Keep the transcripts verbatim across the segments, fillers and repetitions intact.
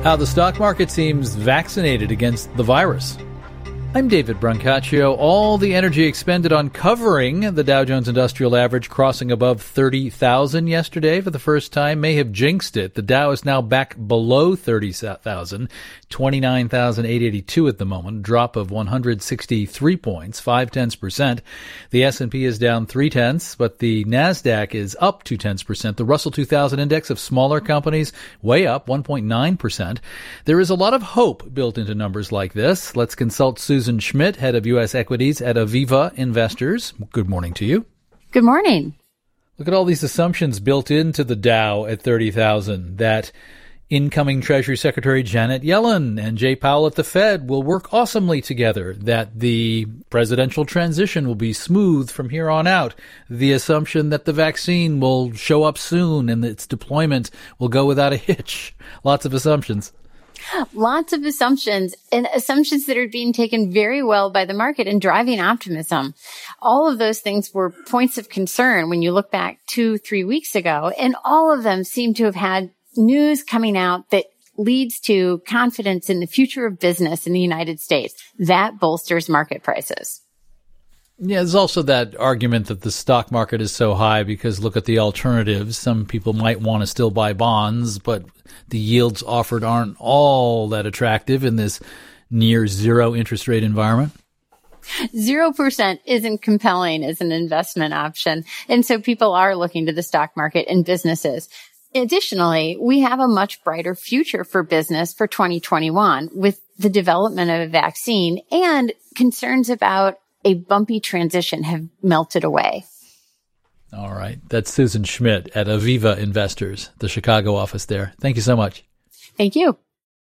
How the stock market seems vaccinated against the virus. I'm David Brancaccio. All the energy expended on covering the Dow Jones Industrial Average crossing above thirty thousand yesterday for the first time may have jinxed it. The Dow is now back below thirty thousand, twenty-nine thousand eight hundred eighty-two at the moment, a drop of one hundred sixty-three points, five tenths percent. The S and P is down three tenths, but the NASDAQ is up two tenths percent. The Russell two thousand index of smaller companies way up one point nine percent. There is a lot of hope built into numbers like this. Let's consult Susan Susan Schmidt, head of U S equities at Aviva Investors. Good morning to you. Good morning. Look at all these assumptions built into the Dow at thirty thousand, that incoming Treasury Secretary Janet Yellen and Jay Powell at the Fed will work awesomely together, that the presidential transition will be smooth from here on out, the assumption that the vaccine will show up soon and its deployment will go without a hitch. Lots of assumptions. Lots of assumptions, and assumptions that are being taken very well by the market and driving optimism. All of those things were points of concern when you look back two, three weeks ago, and all of them seem to have had news coming out that leads to confidence in the future of business in the United States. That bolsters market prices. Yeah, there's also that argument that the stock market is so high because look at the alternatives. Some people might want to still buy bonds, but the yields offered aren't all that attractive in this near zero interest rate environment. Zero percent isn't compelling as an investment option. And so people are looking to the stock market and businesses. Additionally, we have a much brighter future for business for twenty twenty-one with the development of a vaccine, and concerns about a bumpy transition have melted away. All right. That's Susan Schmidt at Aviva Investors, the Chicago office there. Thank you so much. Thank you.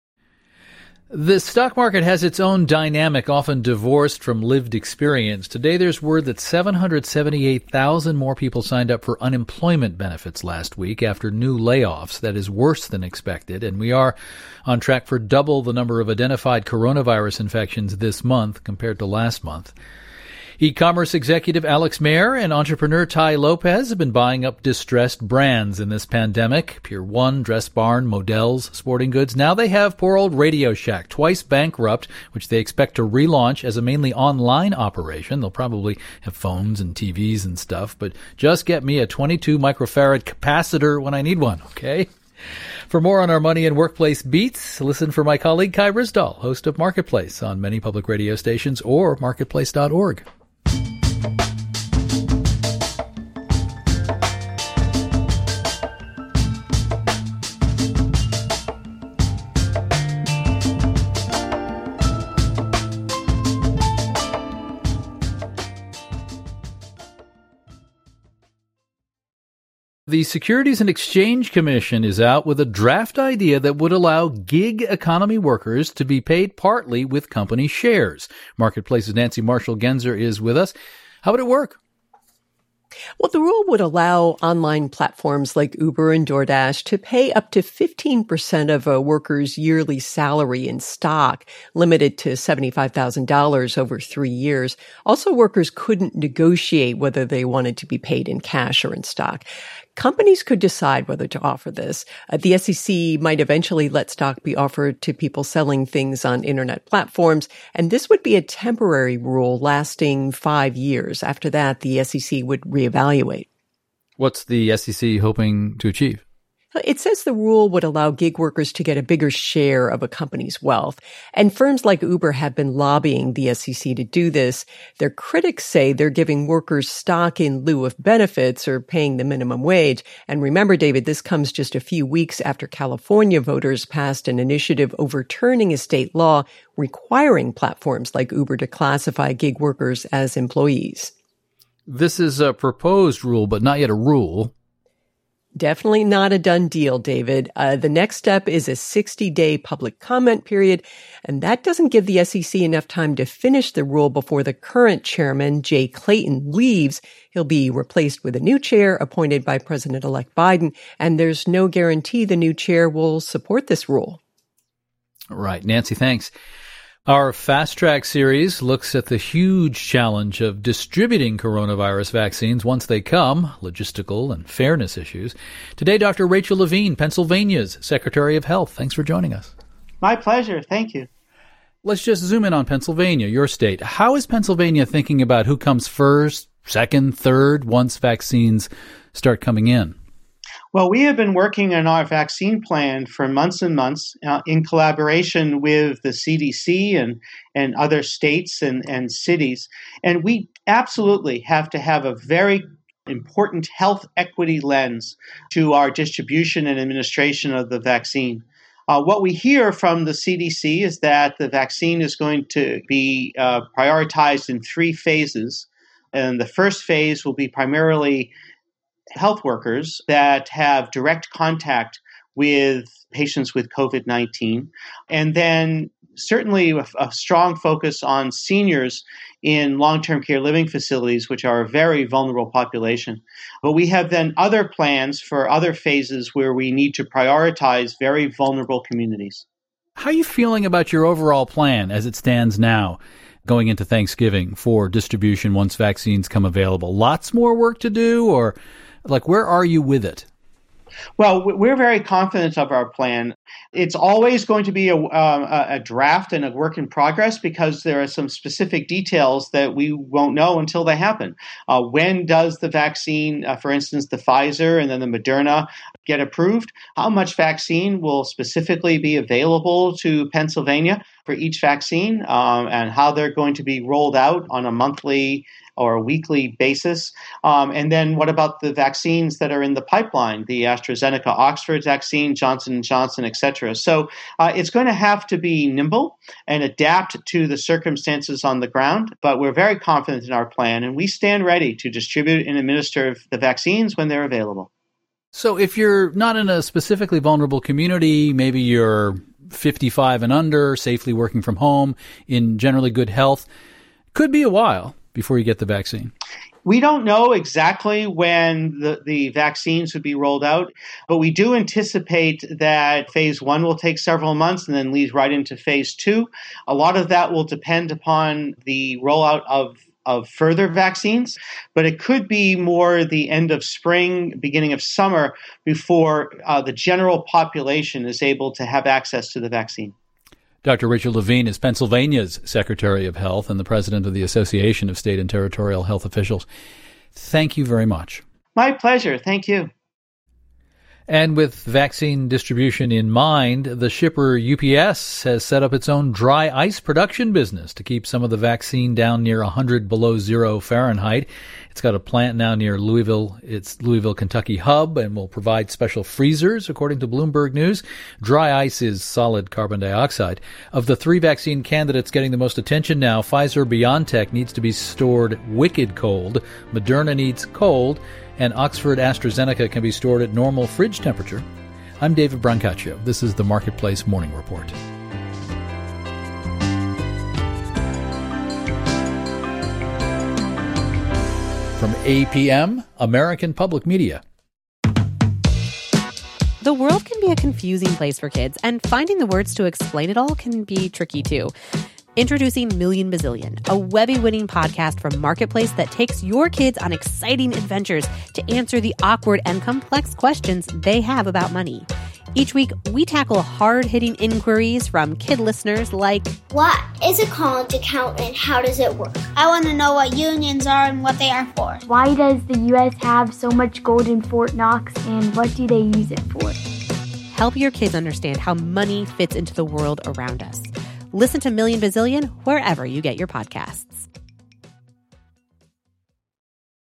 The stock market has its own dynamic, often divorced from lived experience. Today, there's word that seven hundred seventy-eight thousand more people signed up for unemployment benefits last week after new layoffs. That is worse than expected, and we are on track for double the number of identified coronavirus infections this month compared to last month. E-commerce executive Alex Mayer and entrepreneur Tai Lopez have been buying up distressed brands in this pandemic. Pier one, Dress Barn, Modell's, Sporting Goods. Now they have poor old Radio Shack, twice bankrupt, which they expect to relaunch as a mainly online operation. They'll probably have phones and T Vs and stuff, but just get me a twenty-two microfarad capacitor when I need one, okay? For more on our money and workplace beats, listen for my colleague Kai Brisdahl, host of Marketplace on many public radio stations or marketplace dot org. The Securities and Exchange Commission is out with a draft idea that would allow gig economy workers to be paid partly with company shares. Marketplace's Nancy Marshall-Genzer is with us. How would it work? Well, the rule would allow online platforms like Uber and DoorDash to pay up to fifteen percent of a worker's yearly salary in stock, limited to seventy-five thousand dollars over three years. Also, workers couldn't negotiate whether they wanted to be paid in cash or in stock. Companies could decide whether to offer this. Uh, the S E C might eventually let stock be offered to people selling things on internet platforms, and this would be a temporary rule lasting five years. After that, the S E C would reevaluate. What's the S E C hoping to achieve? It says the rule would allow gig workers to get a bigger share of a company's wealth. And firms like Uber have been lobbying the S E C to do this. Their critics say they're giving workers stock in lieu of benefits or paying the minimum wage. And remember, David, this comes just a few weeks after California voters passed an initiative overturning a state law requiring platforms like Uber to classify gig workers as employees. This is a proposed rule, but not yet a rule. Definitely not a done deal, David. Uh, the next step is a sixty-day public comment period, and that doesn't give the S E C enough time to finish the rule before the current chairman, Jay Clayton, leaves. He'll be replaced with a new chair appointed by President-elect Biden, and there's no guarantee the new chair will support this rule. All right. Nancy, thanks. Our Fast Track series looks at the huge challenge of distributing coronavirus vaccines once they come, logistical and fairness issues. Today, Doctor Rachel Levine, Pennsylvania's Secretary of Health. Thanks for joining us. My pleasure. Thank you. Let's just zoom in on Pennsylvania, your state. How is Pennsylvania thinking about who comes first, second, third, once vaccines start coming in? Well, we have been working on our vaccine plan for months and months uh, in collaboration with the C D C and, and other states and, and cities. And we absolutely have to have a very important health equity lens to our distribution and administration of the vaccine. Uh, what we hear from the C D C is that the vaccine is going to be uh, prioritized in three phases. And the first phase will be primarily health workers that have direct contact with patients with COVID nineteen. And then certainly a, a strong focus on seniors in long-term care living facilities, which are a very vulnerable population. But we have then other plans for other phases where we need to prioritize very vulnerable communities. How are you feeling about your overall plan as it stands now, going into Thanksgiving for distribution once vaccines come available? Lots more work to do, or like where are you with it? Well, we're very confident of our plan. It's always going to be a, uh, a draft and a work in progress because there are some specific details that we won't know until they happen. Uh, when does the vaccine, uh, for instance, the Pfizer and then the Moderna, get approved? How much vaccine will specifically be available to Pennsylvania for each vaccine, um, and how they're going to be rolled out on a monthly or a weekly basis. Um, and then what about the vaccines that are in the pipeline, the AstraZeneca Oxford vaccine, Johnson and Johnson, et cetera. So uh, it's going to have to be nimble and adapt to the circumstances on the ground, but we're very confident in our plan, and we stand ready to distribute and administer the vaccines when they're available. So if you're not in a specifically vulnerable community, maybe you're fifty-five and under, safely working from home, in generally good health, could be a while before you get the vaccine. We don't know exactly when the, the vaccines would be rolled out, but we do anticipate that phase one will take several months and then lead right into phase two. A lot of that will depend upon the rollout of of further vaccines, but it could be more the end of spring, beginning of summer before uh, the general population is able to have access to the vaccine. Doctor Rachel Levine is Pennsylvania's Secretary of Health and the president of the Association of State and Territorial Health Officials. Thank you very much. My pleasure. Thank you. And with vaccine distribution in mind, the shipper U P S has set up its own dry ice production business to keep some of the vaccine down near one hundred below zero Fahrenheit. It's got a plant now near Louisville, its Louisville, Kentucky hub, and will provide special freezers, according to Bloomberg News. Dry ice is solid carbon dioxide. Of the three vaccine candidates getting the most attention now, Pfizer-BioNTech needs to be stored wicked cold, Moderna needs cold, and Oxford AstraZeneca can be stored at normal fridge temperature. I'm David Brancaccio. This is the Marketplace Morning Report. From A P M, American Public Media. The world can be a confusing place for kids, and finding the words to explain it all can be tricky too. Introducing Million Bazillion, a Webby-winning podcast from Marketplace that takes your kids on exciting adventures to answer the awkward and complex questions they have about money. Each week, we tackle hard-hitting inquiries from kid listeners like, what is a college account and how does it work? I want to know what unions are and what they are for. Why does the U S have so much gold in Fort Knox and what do they use it for? Help your kids understand how money fits into the world around us. Listen to Million Bazillion wherever you get your podcasts.